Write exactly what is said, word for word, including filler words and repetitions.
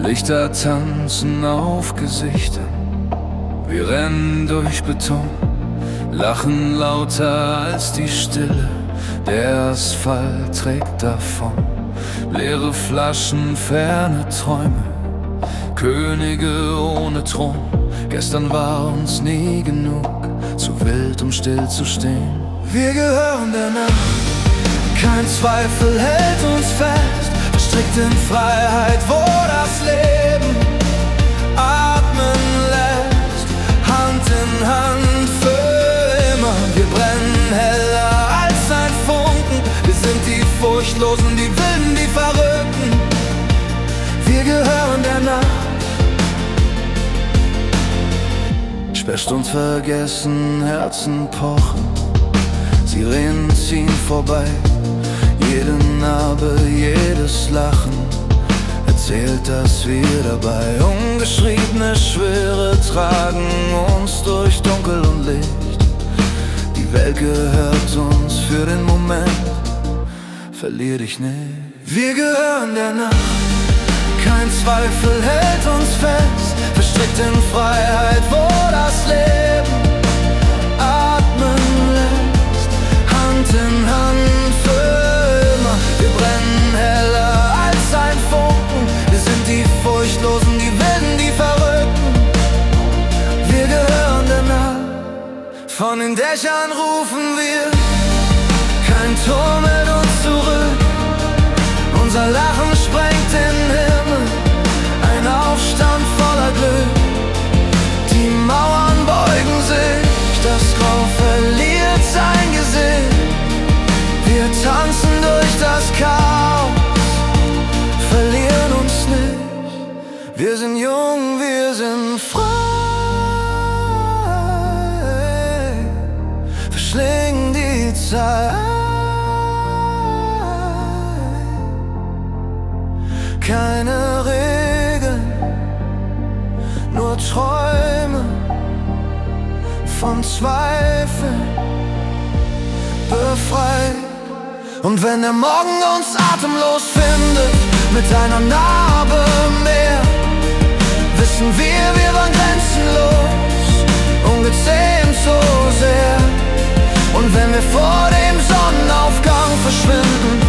Lichter tanzen auf Gesichtern, wir rennen durch Beton, lachen lauter als die Stille, der Asphalt trägt davon. Leere Flaschen, ferne Träume, Könige ohne Thron. Gestern war uns nie genug, zu wild, um still zu stehen. Wir gehören der Nacht, kein Zweifel hält uns fest, verstrickt in Freiheit, wo das Leben atmen lässt. Hand in Hand für immer, wir brennen heller als ein Funken. Wir sind die Furchtlosen, die Wilden, die Verrückten. Wir gehören der Nacht. Sperrstund vergessen, Herzen pochen, Sirenen ziehen vorbei. Jede Narbe, jedes Lachen erzählt, dass wir dabei ungeschriebene Schwere tragen uns durch Dunkel und Licht. Die Welt gehört uns für den Moment, verlier dich nicht. Wir gehören der Nacht, kein Zweifel hält uns fest, verstrickt in Freiheit, wo das Leben atmen lässt. Hand in Hand für immer, wir brennen heller als ein Funken. Wir sind die Furchtlosen, die Wilden, die Verrückten. Wir gehören der Nacht, von den Dächern rufen wir, kein Turm hält uns zurück. Unser Lachen sprengt den Himmel, ein Aufstand voller Glück. Die Mauern beugen sich, das Grau verliert sein Gesicht. Wir tanzen durch das Chaos, verlieren uns nicht. Wir sind jung, wir sind frei, verschlingen die Zeit. Keine Regeln, nur Träume von Zweifeln befreit. Und wenn der Morgen uns atemlos findet, mit einer Narbe mehr, wissen wir, wir waren grenzenlos, ungezähmt so sehr. Und wenn wir vor dem Sonnenaufgang verschwinden,